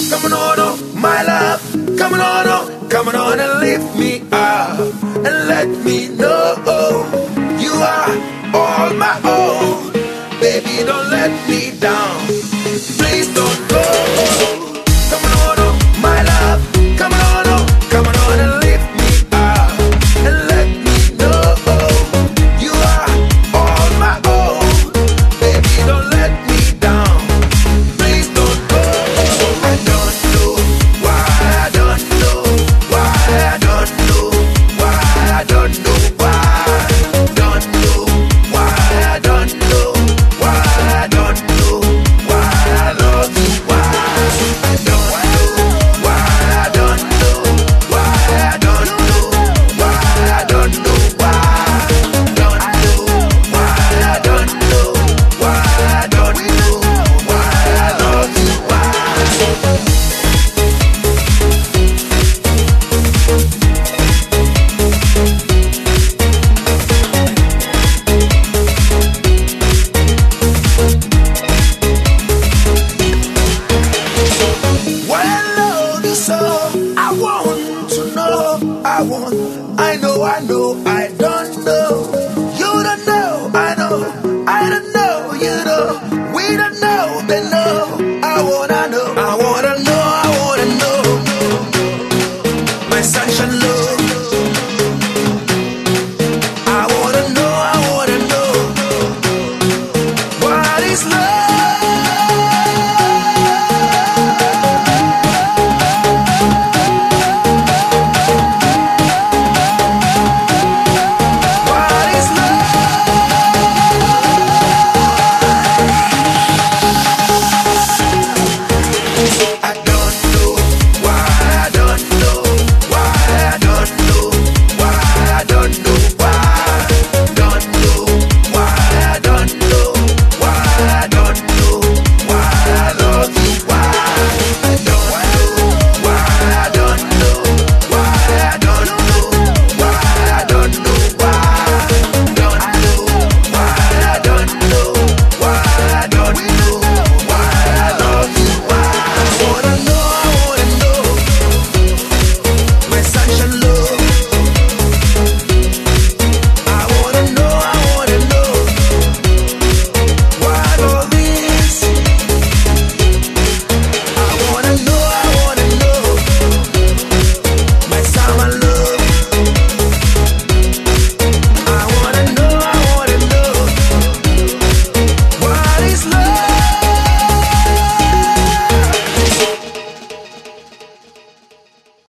Come on, oh, my love. Come on, oh, come on and lift me up and let me know you are all my own. Baby, don't let me down. Please don't go. Come on, oh, my love. Come on, oh, come on and lift me up and let me know you are all my own. Baby, don't let me down. Please don't go. I don't know why. I don't know why. I don't know why. I don't know why. Don't know why. I don't know why. I don't know why. I love you. Why? I don't know why. I don't know why. I don't know why. I don't know why. Don't know why. I don't know why. I don't know why. I love you. Why? Well, I love you so. I want to know. I know. I don't know. You don't know. I know. I don't know. You know. We don't know. They know. I wanna know. I wanna know.